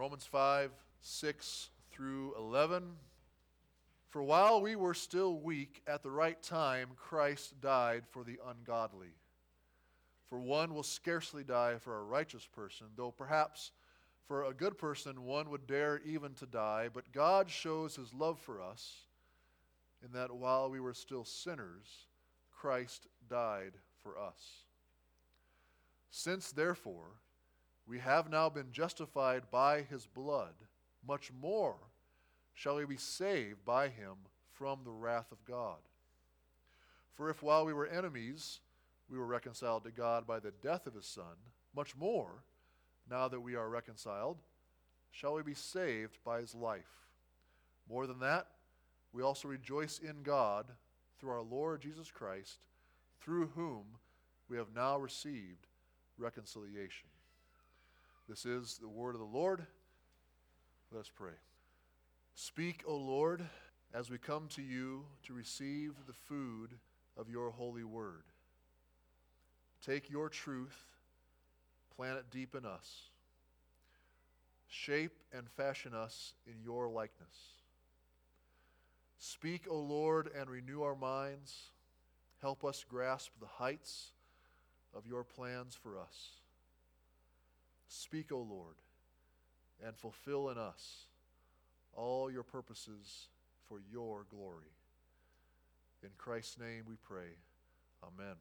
Romans 5, 6 through 11. For while we were still weak, at the right time Christ died for the ungodly. For one will scarcely die for a righteous person, though perhaps for a good person one would dare even to die. But God shows his love for us in that while we were still sinners, Christ died for us. Since therefore we have now been justified by his blood, much more shall we be saved by him from the wrath of God. For if while we were enemies we were reconciled to God by the death of his Son, much more, now that we are reconciled, shall we be saved by his life. More than that, we also rejoice in God through our Lord Jesus Christ, through whom we have now received reconciliation. This is the word of the Lord. Let us pray. Speak, O Lord, as we come to you to receive the food of your holy word. Take your truth, plant it deep in us. Shape and fashion us in your likeness. Speak, O Lord, and renew our minds. Help us grasp the heights of your plans for us. Speak, O Lord, and fulfill in us all your purposes for your glory. In Christ's name we pray. Amen.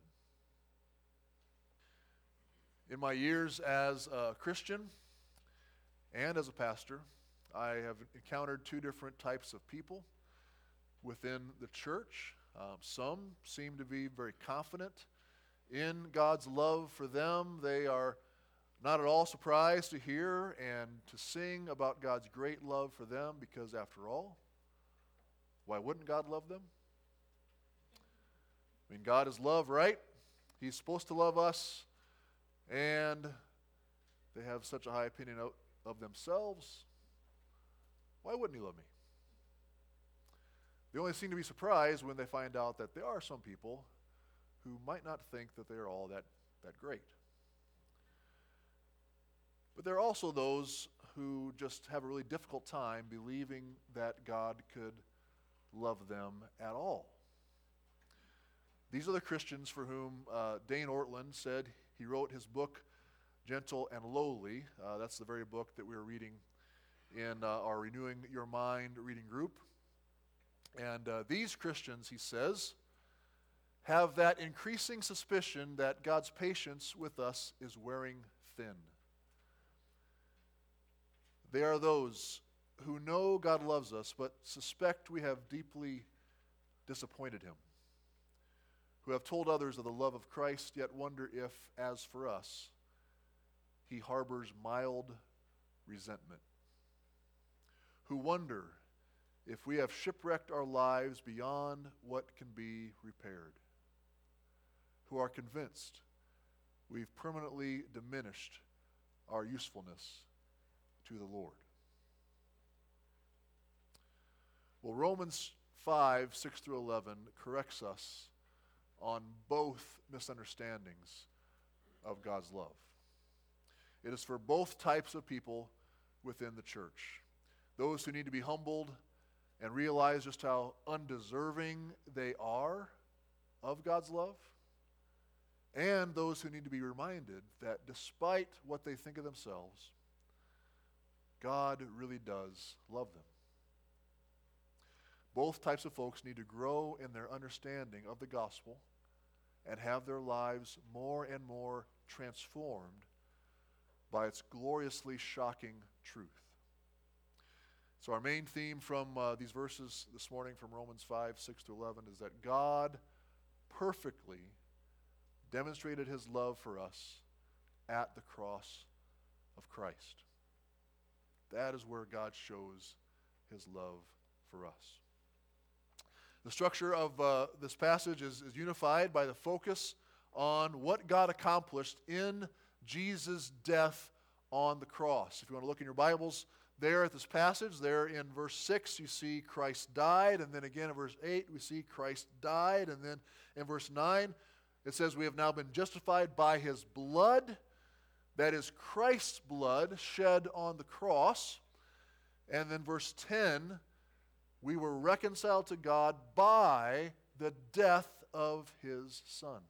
In my years as a Christian and as a pastor, I have encountered two different types of people within the church. Some seem to be very confident in God's love for them. They are not at all surprised to hear and to sing about God's great love for them because, after all, why wouldn't God love them? I mean, God is love, right? He's supposed to love us, and they have such a high opinion of themselves. Why wouldn't he love me? They only seem to be surprised when they find out that there are some people who might not think that they are all that great. But there are also those who just have a really difficult time believing that God could love them at all. These are the Christians for whom Dane Ortlund said he wrote his book, Gentle and Lowly. That's the very book that we were reading in our Renewing Your Mind reading group. And these Christians, he says, have that increasing suspicion that God's patience with us is wearing thin. They are those who know God loves us, but suspect we have deeply disappointed him, who have told others of the love of Christ, yet wonder if, as for us, he harbors mild resentment, who wonder if we have shipwrecked our lives beyond what can be repaired, who are convinced we've permanently diminished our usefulness to the Lord. Well, Romans 5, 6 through 11 corrects us on both misunderstandings of God's love. It is for both types of people within the church. Those who need to be humbled and realize just how undeserving they are of God's love, and those who need to be reminded that despite what they think of themselves, God really does love them. Both types of folks need to grow in their understanding of the gospel and have their lives more and more transformed by its gloriously shocking truth. So our main theme from these verses this morning from Romans 5, 6 to 11 is that God perfectly demonstrated his love for us at the cross of Christ. That is where God shows his love for us. The structure of this passage is unified by the focus on what God accomplished in Jesus' death on the cross. If you want to look in your Bibles there at this passage, there in verse 6 you see Christ died, and then again in verse 8 we see Christ died, and then in verse 9 it says we have now been justified by his blood. That is Christ's blood shed on the cross. And then verse 10, we were reconciled to God by the death of his Son.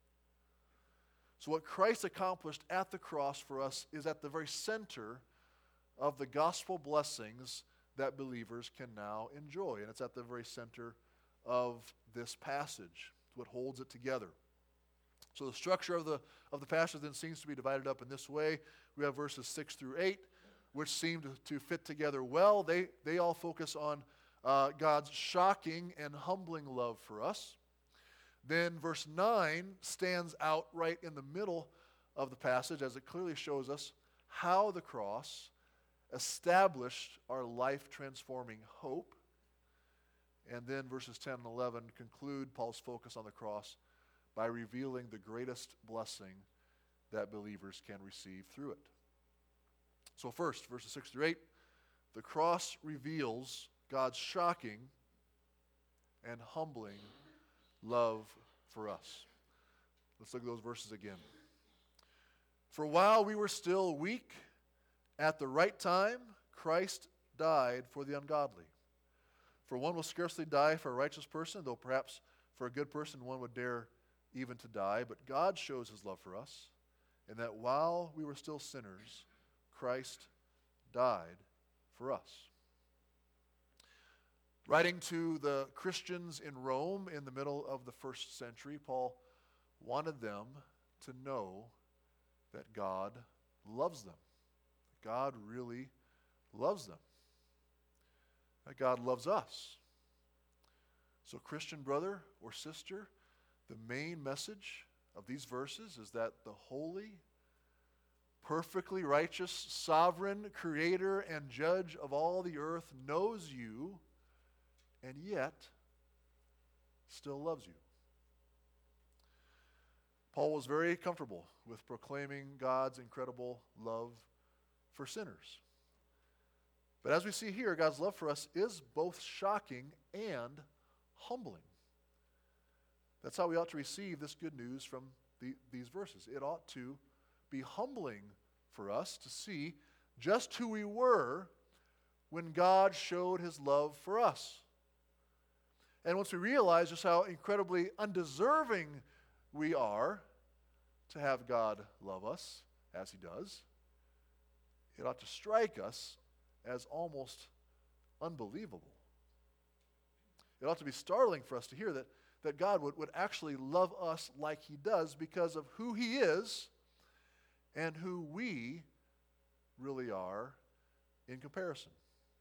So what Christ accomplished at the cross for us is at the very center of the gospel blessings that believers can now enjoy. And it's at the very center of this passage. It's what holds it together. So the structure of the passage then seems to be divided up in this way. We have verses 6 through 8, which seem to fit together well. They all focus on God's shocking and humbling love for us. Then verse 9 stands out right in the middle of the passage as it clearly shows us how the cross established our life-transforming hope. And then verses 10 and 11 conclude Paul's focus on the cross by revealing the greatest blessing that believers can receive through it. So first, verses 6 through 8, the cross reveals God's shocking and humbling love for us. Let's look at those verses again. For while we were still weak, at the right time, Christ died for the ungodly. For one will scarcely die for a righteous person, though perhaps for a good person one would dare even to die. But God shows his love for us, in that while we were still sinners, Christ died for us. Writing to the Christians in Rome in the middle of the first century, Paul wanted them to know that God loves them. God really loves them. That God loves us. So, Christian brother or sister, the main message of these verses is that the holy, perfectly righteous, sovereign creator and judge of all the earth knows you and yet still loves you. Paul was very comfortable with proclaiming God's incredible love for sinners. But as we see here, God's love for us is both shocking and humbling. That's how we ought to receive this good news from these verses. It ought to be humbling for us to see just who we were when God showed his love for us. And once we realize just how incredibly undeserving we are to have God love us as he does, it ought to strike us as almost unbelievable. It ought to be startling for us to hear that God would actually love us like he does because of who he is and who we really are in comparison.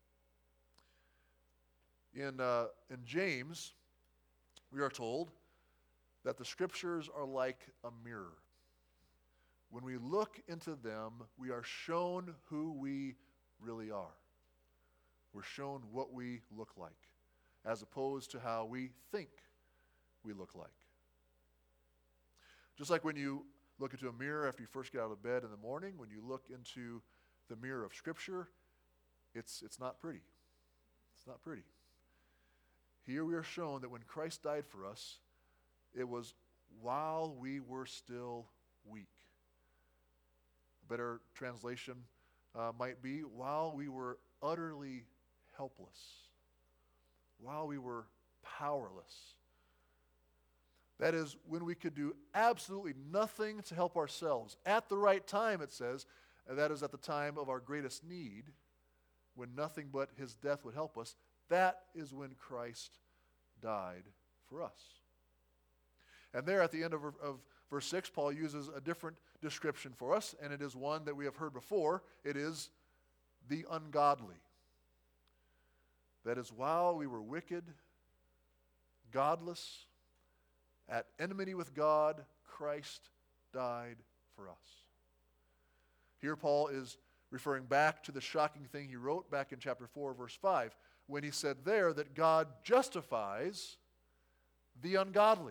In James, we are told that the Scriptures are like a mirror. When we look into them, we are shown who we really are. We're shown what we look like, as opposed to how we think we look like. Just like when you look into a mirror after you first get out of bed in the morning, when you look into the mirror of Scripture, it's not pretty. It's not pretty. Here we are shown that when Christ died for us, it was while we were still weak. A better translation might be while we were utterly helpless, while we were powerless. That is, when we could do absolutely nothing to help ourselves. At the right time, it says, and that is at the time of our greatest need, when nothing but his death would help us. That is when Christ died for us. And there at the end of verse 6, Paul uses a different description for us, and it is one that we have heard before. It is the ungodly. That is, while we were wicked, godless, at enmity with God, Christ died for us. Here Paul is referring back to the shocking thing he wrote back in chapter 4, verse 5, when he said there that God justifies the ungodly.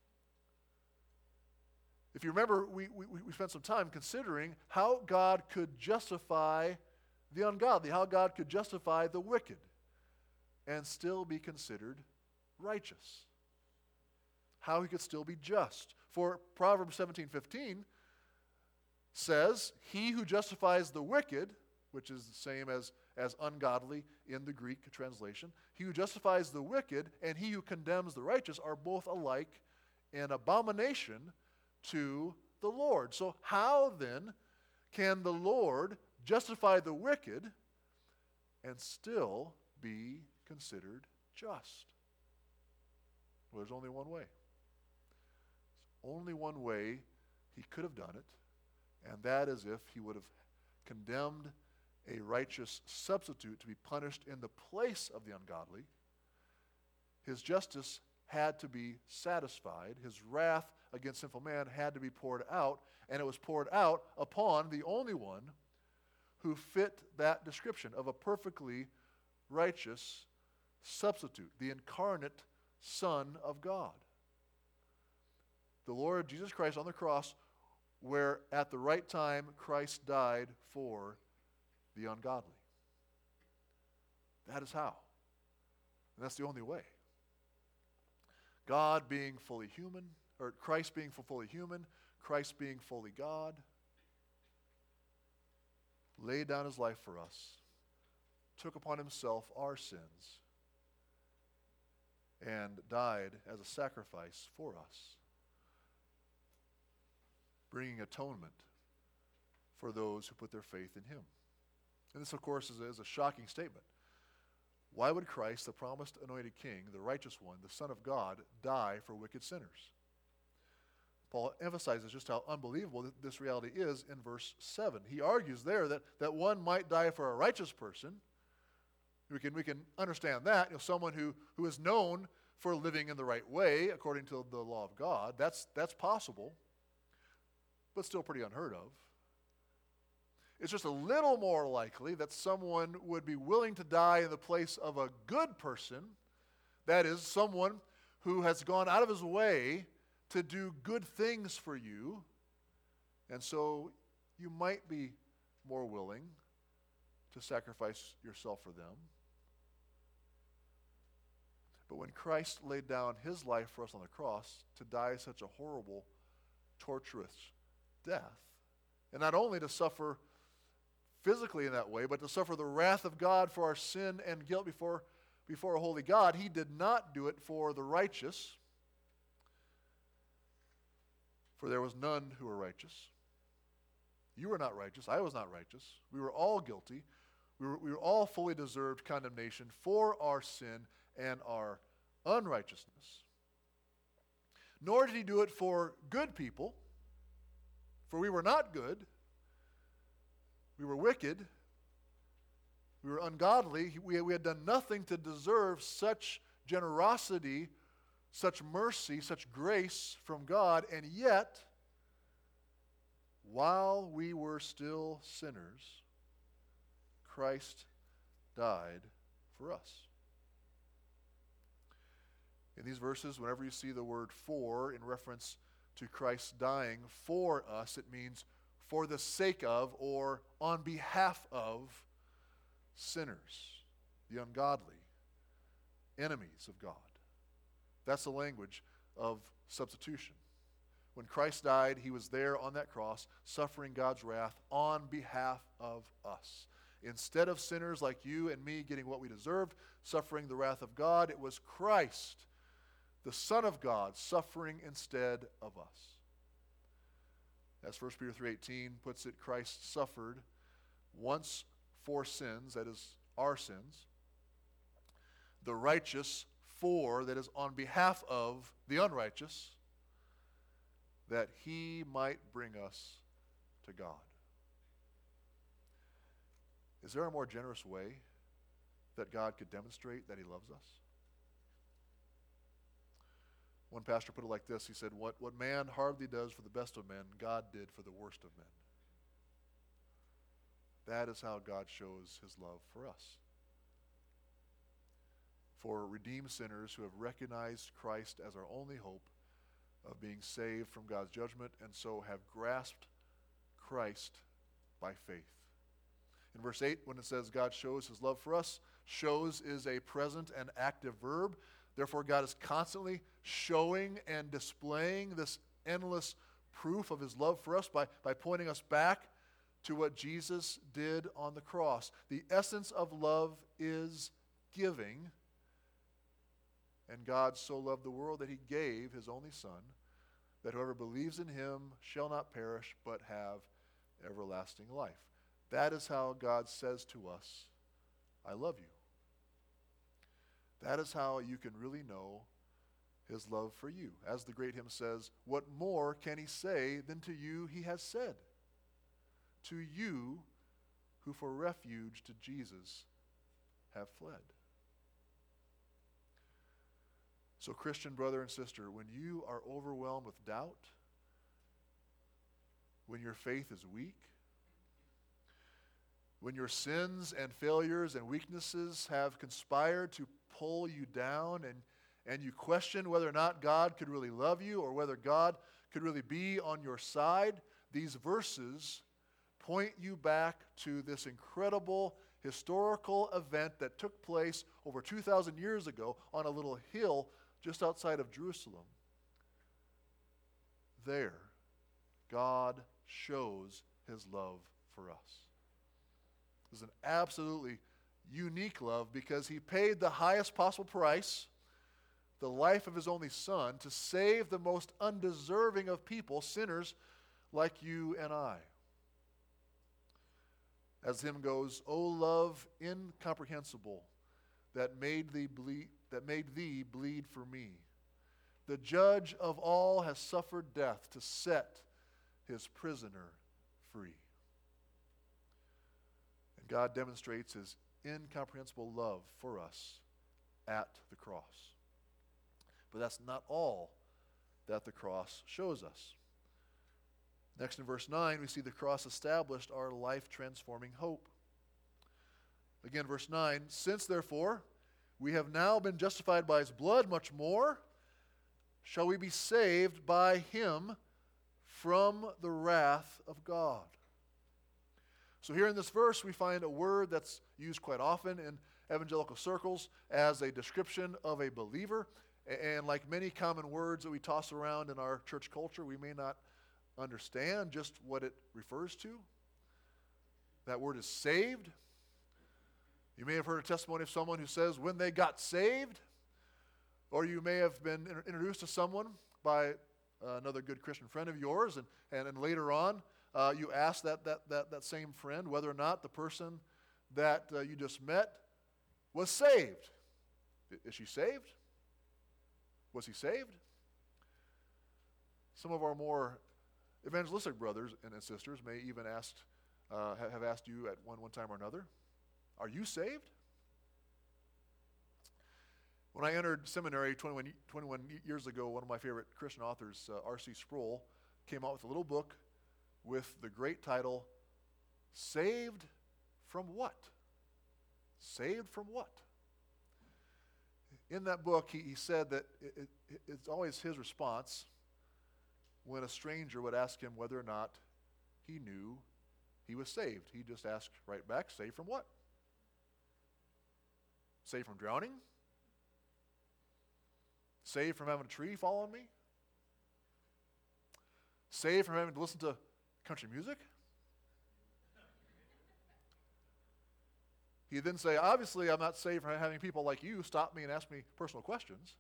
If you remember, we spent some time considering how God could justify the ungodly, how God could justify the wicked and still be considered righteous, how he could still be just. For Proverbs 17:15 says, he who justifies the wicked, which is the same as ungodly in the Greek translation, he who justifies the wicked and he who condemns the righteous are both alike in abomination to the Lord. So how then can the Lord justify the wicked and still be considered just? Well, there's only one way. There's only one way he could have done it, and that is if he would have condemned a righteous substitute to be punished in the place of the ungodly. His justice had to be satisfied. His wrath against sinful man had to be poured out, and it was poured out upon the only one who fit that description of a perfectly righteous substitute, the incarnate Son of God. The Lord Jesus Christ on the cross, where at the right time Christ died for the ungodly. That is how. And that's the only way. God being fully human, or Christ being fully human, Christ being fully God, laid down his life for us, took upon himself our sins, and died as a sacrifice for us, bringing atonement for those who put their faith in him. And this, of course, is a shocking statement. Why would Christ, the promised anointed king, the righteous one, the Son of God, die for wicked sinners? Paul emphasizes just how unbelievable this reality is in verse 7. He argues there that one might die for a righteous person. We can understand that. Someone who is known for living in the right way according to the law of God. That's possible, but still pretty unheard of. It's just a little more likely that someone would be willing to die in the place of a good person, that is, someone who has gone out of his way to do good things for you, and so you might be more willing to sacrifice yourself for them. But when Christ laid down his life for us on the cross to die such a horrible, torturous death, and not only to suffer physically in that way, but to suffer the wrath of God for our sin and guilt before a holy God, he did not do it for the righteous, for there was none who were righteous. You were not righteous. I was not righteous. We were all guilty. We were all fully deserved condemnation for our sin and our unrighteousness. Nor did he do it for good people, for we were not good. We were wicked. We were ungodly. We had done nothing to deserve such generosity, such mercy, such grace from God, and yet, while we were still sinners, Christ died for us. In these verses, whenever you see the word "for" in reference to Christ dying for us, it means for the sake of or on behalf of sinners, the ungodly, enemies of God. That's the language of substitution. When Christ died, he was there on that cross, suffering God's wrath on behalf of us. Instead of sinners like you and me getting what we deserved, suffering the wrath of God, it was Christ, the Son of God, suffering instead of us. As 1 Peter 3:18 puts it, Christ suffered once for sins, that is, our sins, the righteous for, that is, on behalf of the unrighteous, that he might bring us to God. Is there a more generous way that God could demonstrate that he loves us? One pastor put it like this. He said, what man hardly does for the best of men, God did for the worst of men. That is how God shows his love for us. For redeemed sinners who have recognized Christ as our only hope of being saved from God's judgment, and so have grasped Christ by faith. In verse 8, when it says God shows his love for us, shows is a present and active verb. Therefore, God is constantly showing and displaying this endless proof of his love for us by pointing us back to what Jesus did on the cross. The essence of love is giving. And God so loved the world that he gave his only Son, that whoever believes in him shall not perish but have everlasting life. That is how God says to us, I love you. That is how you can really know his love for you. As the great hymn says, what more can he say than to you he has said? To you who for refuge to Jesus have fled. So, Christian brother and sister, when you are overwhelmed with doubt, when your faith is weak, when your sins and failures and weaknesses have conspired to pull you down, and you question whether or not God could really love you or whether God could really be on your side, these verses point you back to this incredible historical event that took place over 2,000 years ago on a little hill just outside of Jerusalem. There, God shows his love for us. This is an absolutely unique love because he paid the highest possible price, the life of his only Son, to save the most undeserving of people, sinners like you and I. As the hymn goes, O love incomprehensible that made thee bleed for me. The judge of all has suffered death to set his prisoner free. And God demonstrates his incomprehensible love for us at the cross. But that's not all that the cross shows us. Next in verse 9, we see the cross established our life-transforming hope. Again, verse 9, since therefore we have now been justified by his blood, much more shall we be saved by him from the wrath of God. So here in this verse, we find a word that's used quite often in evangelical circles as a description of a believer. And like many common words that we toss around in our church culture, we may not understand just what it refers to. That word is saved. You may have heard a testimony of someone who says when they got saved, or you may have been introduced to someone by another good Christian friend of yours, and later on you ask that same friend whether or not the person that you just met was saved. Is she saved? Was he saved? Some of our more evangelistic brothers and sisters may even have asked you at one time or another, are you saved? When I entered seminary 21 years ago, one of my favorite Christian authors, R.C. Sproul, came out with a little book with the great title, Saved from What? Saved from what? In that book, he said that it's always his response when a stranger would ask him whether or not he knew he was saved. He just asked right back, saved from what? Saved from drowning? Saved from having a tree fall on me? Saved from having to listen to country music? He'd then say, obviously I'm not saved from having people like you stop me and ask me personal questions.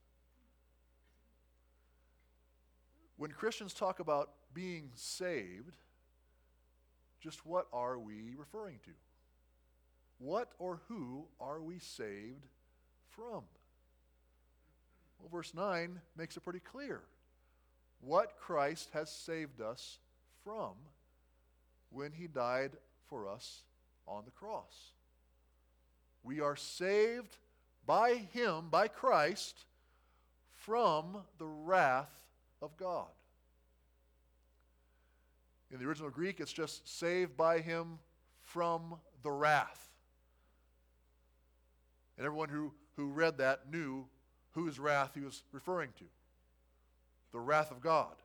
When Christians talk about being saved, just what are we referring to? What or who are we saved from? Well, verse 9 makes it pretty clear what Christ has saved us from when he died for us on the cross. We are saved by him, by Christ, from the wrath of God. In the original Greek, it's just saved by him from the wrath. And everyone who read that knew whose wrath he was referring to. The wrath of God.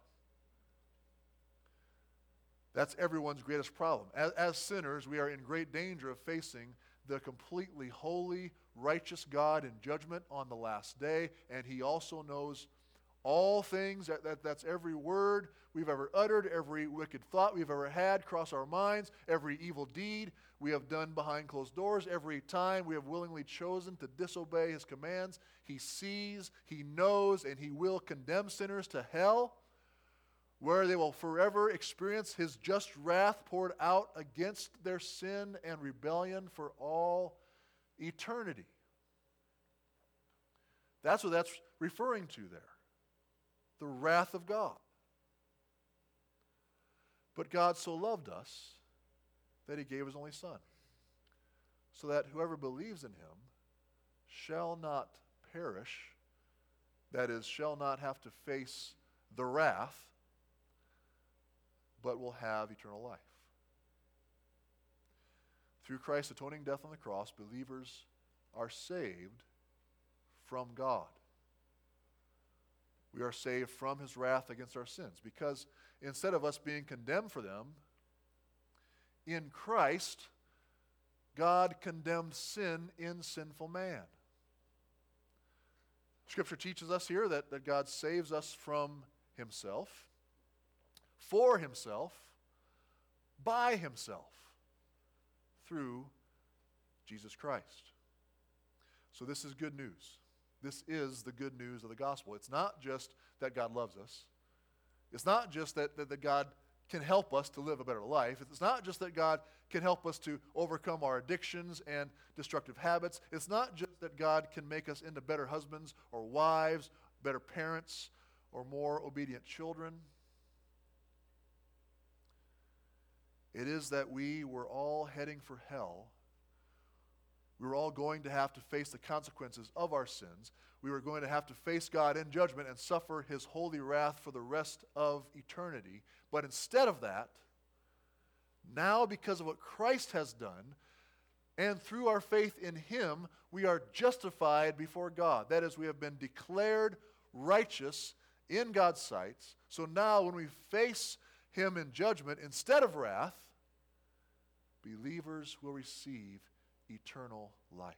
That's everyone's greatest problem. As sinners, we are in great danger of facing the completely holy, righteous God in judgment on the last day, and he also knows All things, that's every word we've ever uttered, every wicked thought we've ever had cross our minds, every evil deed we have done behind closed doors, every time we have willingly chosen to disobey his commands. He sees, he knows, and he will condemn sinners to hell, where they will forever experience his just wrath poured out against their sin and rebellion for all eternity. That's what that's referring to there. The wrath of God. But God so loved us that he gave his only Son, so that whoever believes in him shall not perish, that is, shall not have to face the wrath, but will have eternal life. Through Christ's atoning death on the cross, believers are saved from God. We are saved from his wrath against our sins, because instead of us being condemned for them, in Christ, God condemned sin in sinful man. Scripture teaches us here that God saves us from himself, for himself, by himself, through Jesus Christ. So this is good news. This is the good news of the gospel. It's not just that God loves us. It's not just that God can help us to live a better life. It's not just that God can help us to overcome our addictions and destructive habits. It's not just that God can make us into better husbands or wives, better parents, or more obedient children. It is that we were all heading for hell. We were all going to have to face the consequences of our sins. We were going to have to face God in judgment and suffer his holy wrath for the rest of eternity. But instead of that, now because of what Christ has done, and through our faith in him, we are justified before God. That is, we have been declared righteous in God's sight. So now when we face him in judgment instead of wrath, believers will receive eternal life.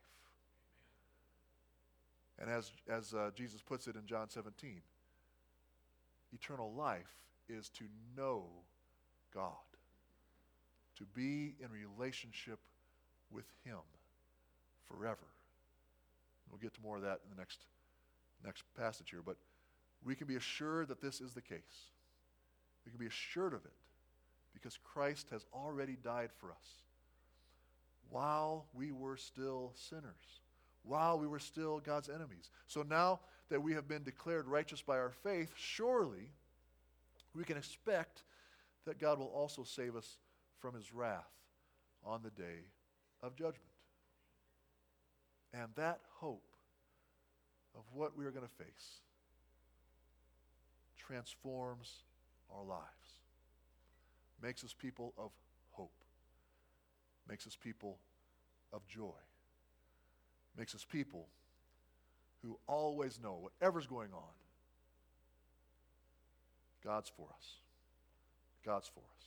And as Jesus puts it in John 17, eternal life is to know God, to be in relationship with him forever. We'll get to more of that in the next passage here, but we can be assured that this is the case. We can be assured of it because Christ has already died for us while we were still sinners, while we were still God's enemies. So now that we have been declared righteous by our faith, surely we can expect that God will also save us from his wrath on the day of judgment. And that hope of what we are going to face transforms our lives, makes us people of hope, makes us people of joy, makes us people who always know whatever's going on, God's for us. God's for us.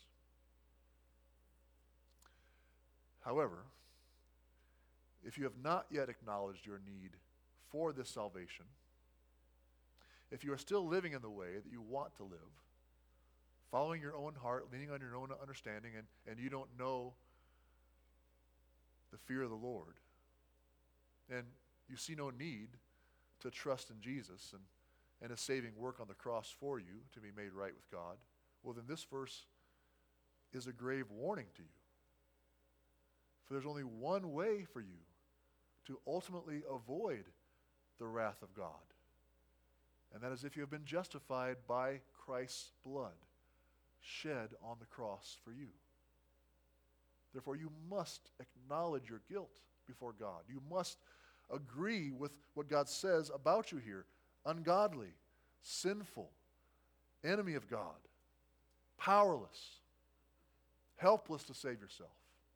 However, if you have not yet acknowledged your need for this salvation, if you are still living in the way that you want to live, following your own heart, leaning on your own understanding, and you don't know the fear of the Lord, and you see no need to trust in Jesus and his saving work on the cross for you to be made right with God, well, then this verse is a grave warning to you. For there's only one way for you to ultimately avoid the wrath of God, and that is if you have been justified by Christ's blood shed on the cross for you. Therefore, you must acknowledge your guilt before God. You must agree with what God says about you here. Ungodly, sinful, enemy of God, powerless, helpless to save yourself.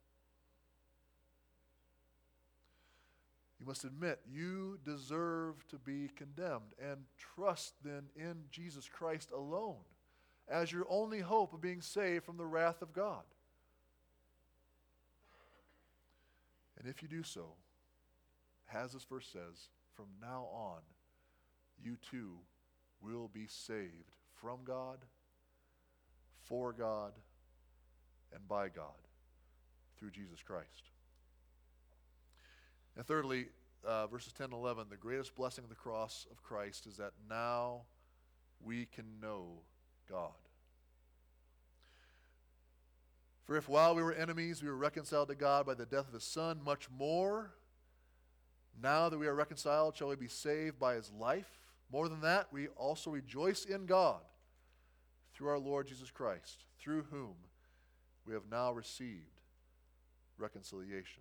You must admit you deserve to be condemned and trust then in Jesus Christ alone as your only hope of being saved from the wrath of God. And if you do so, as this verse says, from now on, you too will be saved from God, for God, and by God through Jesus Christ. And thirdly, verses 10 and 11, the greatest blessing of the cross of Christ is that now we can know God. For if while we were enemies, we were reconciled to God by the death of his Son, much more, now that we are reconciled, shall we be saved by his life. More than that, we also rejoice in God through our Lord Jesus Christ, through whom we have now received reconciliation.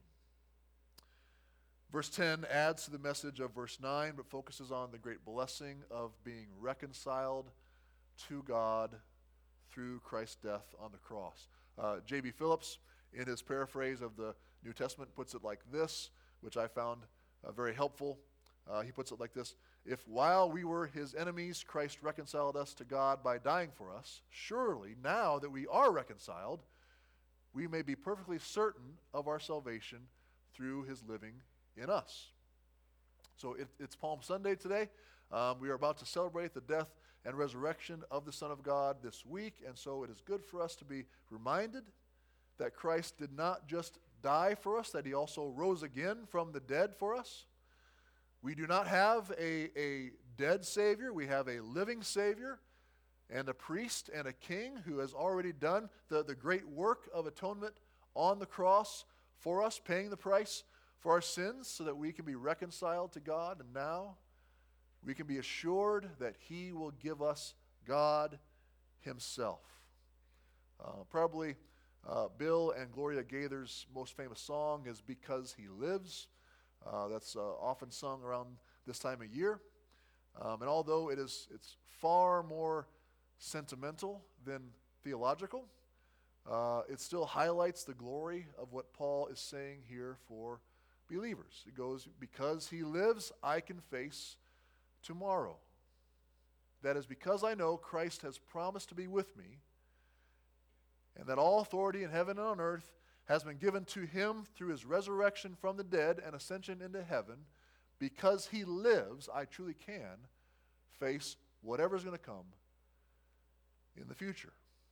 Verse 10 adds to the message of verse 9, but focuses on the great blessing of being reconciled to God through Christ's death on the cross. J.B. Phillips, in his paraphrase of the New Testament, puts it like this, which I found very helpful. He puts it like this: if while we were his enemies, Christ reconciled us to God by dying for us, surely now that we are reconciled, we may be perfectly certain of our salvation through his living in us. So it's Palm Sunday today. We are about to celebrate the death and resurrection of the Son of God this week, and so it is good for us to be reminded that Christ did not just die for us, that he also rose again from the dead for us. We do not have a dead Savior. We have a living Savior and a priest and a king who has already done the great work of atonement on the cross for us, paying the price for our sins so that we can be reconciled to God. And now we can be assured that he will give us God himself. Probably Bill and Gloria Gaither's most famous song is Because He Lives. That's often sung around this time of year. And although it's far more sentimental than theological, it still highlights the glory of what Paul is saying here for believers. It goes, because he lives, I can face tomorrow. That is because I know Christ has promised to be with me, and that all authority in heaven and on earth has been given to him through his resurrection from the dead and ascension into heaven. Because he lives, I truly can face whatever's going to come in the future.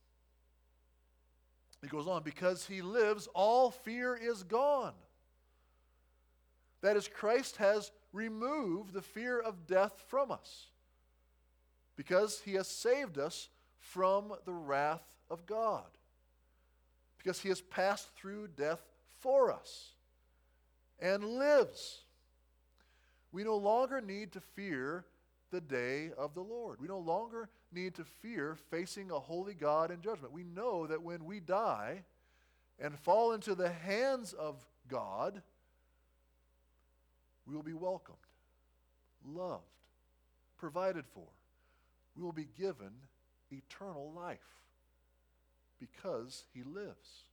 He goes on, because he lives, all fear is gone. That is, Christ has removed the fear of death from us, because he has saved us from the wrath of God, because he has passed through death for us and lives. We no longer need to fear the day of the Lord. We no longer need to fear facing a holy God in judgment. We know that when we die and fall into the hands of God, we will be welcomed, loved, provided for. We will be given eternal life because he lives.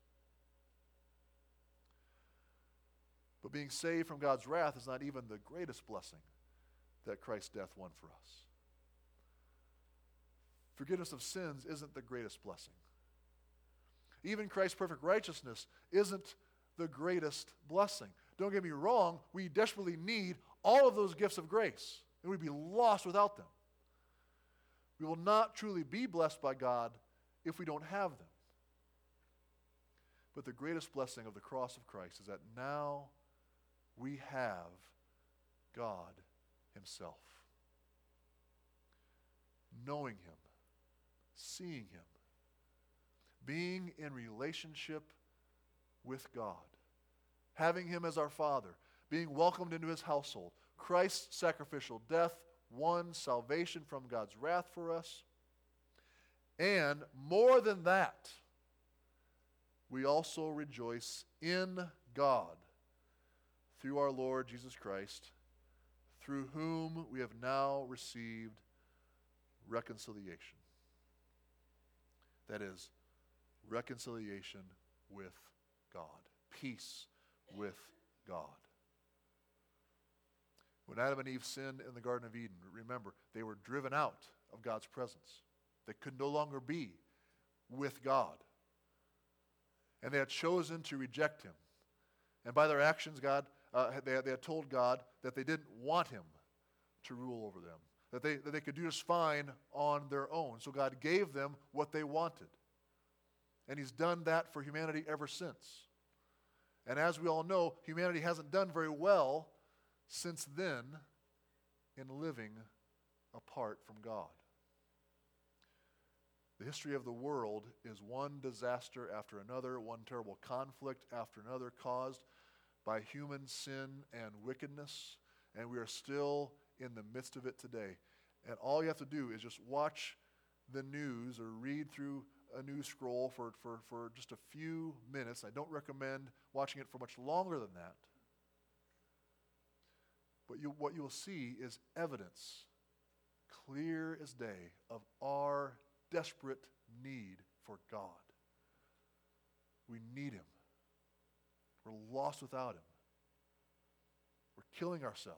But being saved from God's wrath is not even the greatest blessing that Christ's death won for us. Forgiveness of sins isn't the greatest blessing. Even Christ's perfect righteousness isn't the greatest blessing. Don't get me wrong, we desperately need all of those gifts of grace, and we'd be lost without them. We will not truly be blessed by God if we don't have them. But the greatest blessing of the cross of Christ is that now we have God himself. Knowing him, seeing him, being in relationship with God, having him as our Father, being welcomed into his household. Christ's sacrificial death won salvation from God's wrath for us. And more than that, we also rejoice in God through our Lord Jesus Christ, through whom we have now received reconciliation. That is, reconciliation with God. Peace with God. When Adam and Eve sinned in the Garden of Eden, remember, they were driven out of God's presence. They could no longer be with God. And they had chosen to reject him. And by their actions, they had told God that they didn't want him to rule over them. that they could do just fine on their own. So God gave them what they wanted. And he's done that for humanity ever since. And as we all know, humanity hasn't done very well since then in living apart from God. The history of the world is one disaster after another, one terrible conflict after another caused by human sin and wickedness, and we are still in the midst of it today. And all you have to do is just watch the news or read through a news scroll for just a few minutes. I don't recommend watching it for much longer than that. But what you will see is evidence, clear as day, of our desperate need for God. We need him. We're lost without him. We're killing ourselves.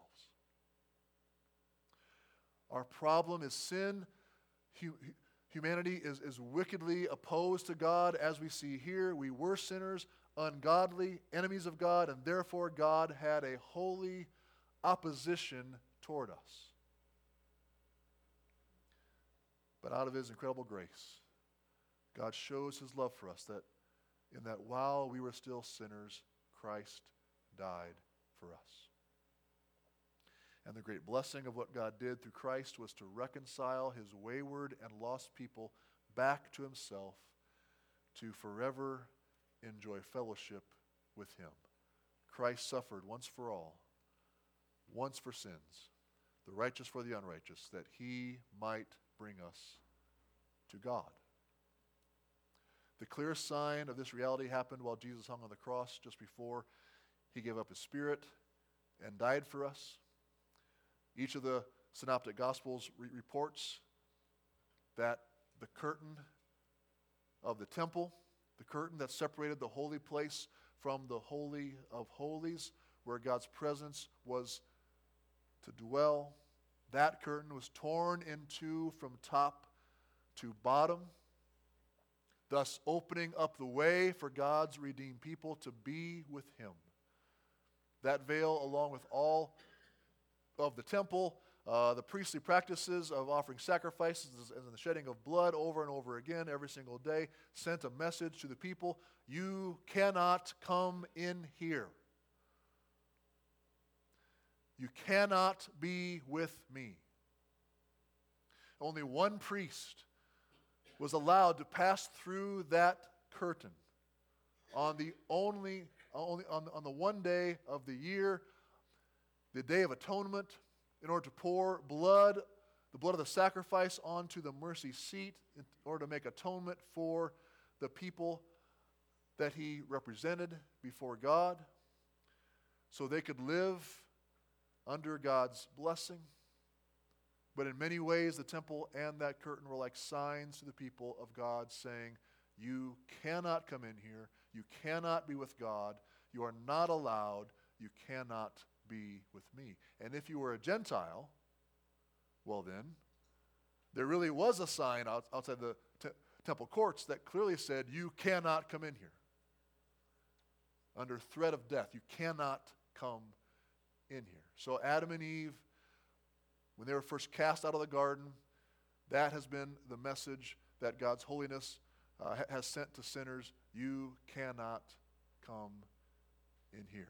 Our problem is sin. Humanity is wickedly opposed to God, as we see here. We were sinners, ungodly, enemies of God, and therefore God had a holy opposition toward us. But out of his incredible grace, God shows his love for us, that in that while we were still sinners, Christ died for us. And the great blessing of what God did through Christ was to reconcile his wayward and lost people back to himself, to forever enjoy fellowship with him. Christ suffered once for all, once for sins, the righteous for the unrighteous, that he might bring us to God. The clearest sign of this reality happened while Jesus hung on the cross, just before he gave up his spirit and died for us. Each of the synoptic gospels reports that the curtain of the temple, the curtain that separated the holy place from the Holy of Holies, where God's presence was to dwell, that curtain was torn in two from top to bottom, thus opening up the way for God's redeemed people to be with him. That veil, along with all of the temple, the priestly practices of offering sacrifices and the shedding of blood over and over again every single day, sent a message to the people: you cannot come in here. You cannot be with me. Only one priest was allowed to pass through that curtain on the one day of the year, the Day of Atonement, in order to pour blood, the blood of the sacrifice, onto the mercy seat in order to make atonement for the people that he represented before God, so they could live under God's blessing. But in many ways, the temple and that curtain were like signs to the people of God, saying, you cannot come in here, you cannot be with God, you are not allowed, you cannot be with me. And if you were a Gentile, well then, there really was a sign outside the temple courts that clearly said, you cannot come in here. Under threat of death, you cannot come in here. So Adam and Eve, when they were first cast out of the garden, that has been the message that God's holiness has sent to sinners. You cannot come in here.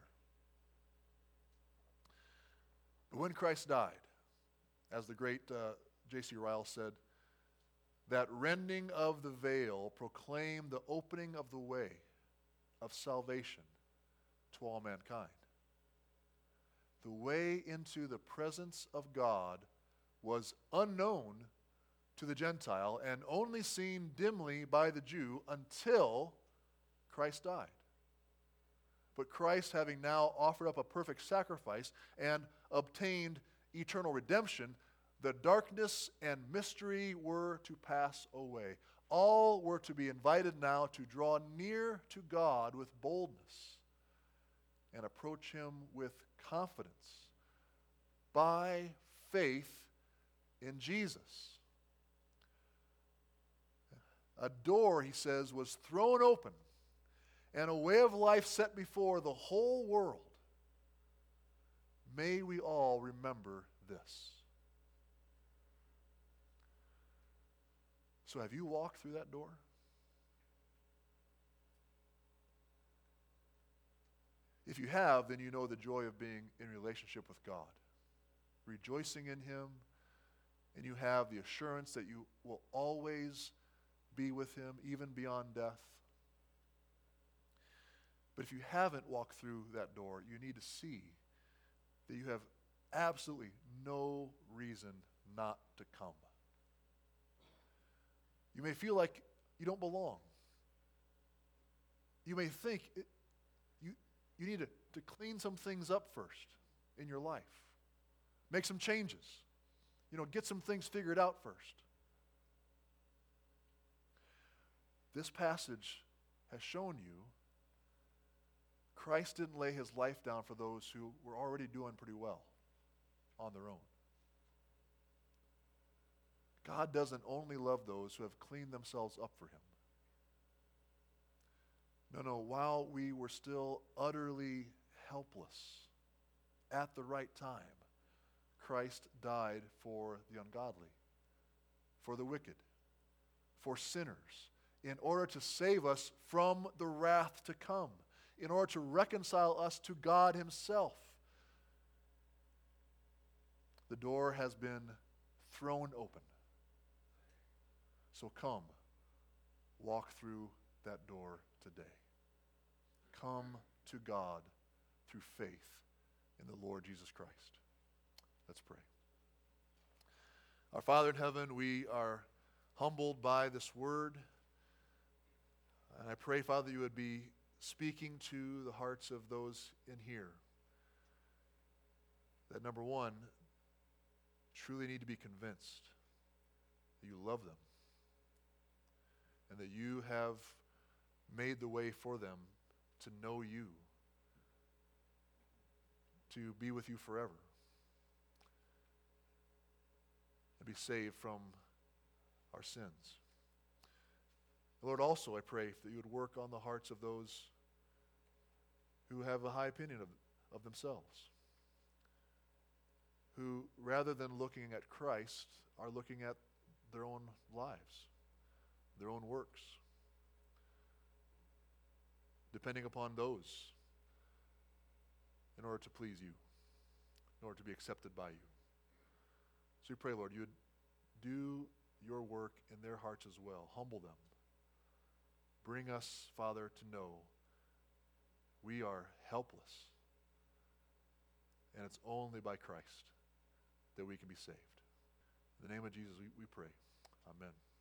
But when Christ died, as the great J.C. Ryle said, that rending of the veil proclaimed the opening of the way of salvation to all mankind. The way into the presence of God was unknown to the Gentile and only seen dimly by the Jew until Christ died. But Christ, having now offered up a perfect sacrifice and obtained eternal redemption, the darkness and mystery were to pass away. All were to be invited now to draw near to God with boldness and approach him with confidence by faith in Jesus. A door, he says, was thrown open and a way of life set before the whole world. May we all remember this. So have you walked through that door? If you have, then you know the joy of being in relationship with God, rejoicing in Him, and you have the assurance that you will always be with Him, even beyond death. But if you haven't walked through that door, you need to see that you have absolutely no reason not to come. You may feel like you don't belong. You may think you need to clean some things up first in your life. Make some changes. Get some things figured out first. This passage has shown you Christ didn't lay His life down for those who were already doing pretty well on their own. God doesn't only love those who have cleaned themselves up for Him. No, while we were still utterly helpless at the right time, Christ died for the ungodly, for the wicked, for sinners, in order to save us from the wrath to come, in order to reconcile us to God Himself. The door has been thrown open. So come, walk through that door today. Come to God through faith in the Lord Jesus Christ. Let's pray. Our Father in heaven, we are humbled by this word. And I pray, Father, you would be speaking to the hearts of those in here that, number one, truly need to be convinced that you love them and that you have made the way for them to know you, to be with you forever, and be saved from our sins. Lord, also I pray that you would work on the hearts of those who have a high opinion of themselves, who, rather than looking at Christ, are looking at their own lives, their own works, depending upon those in order to please you, in order to be accepted by you. So we pray, Lord, you would do your work in their hearts as well. Humble them. Bring us, Father, to know we are helpless, and it's only by Christ that we can be saved. In the name of Jesus, we pray. Amen.